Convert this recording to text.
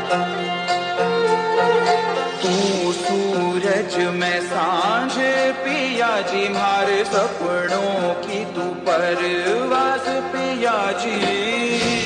तू सूरज में सांझ पिया जी, मारे सपनों की तू परवास पिया जी।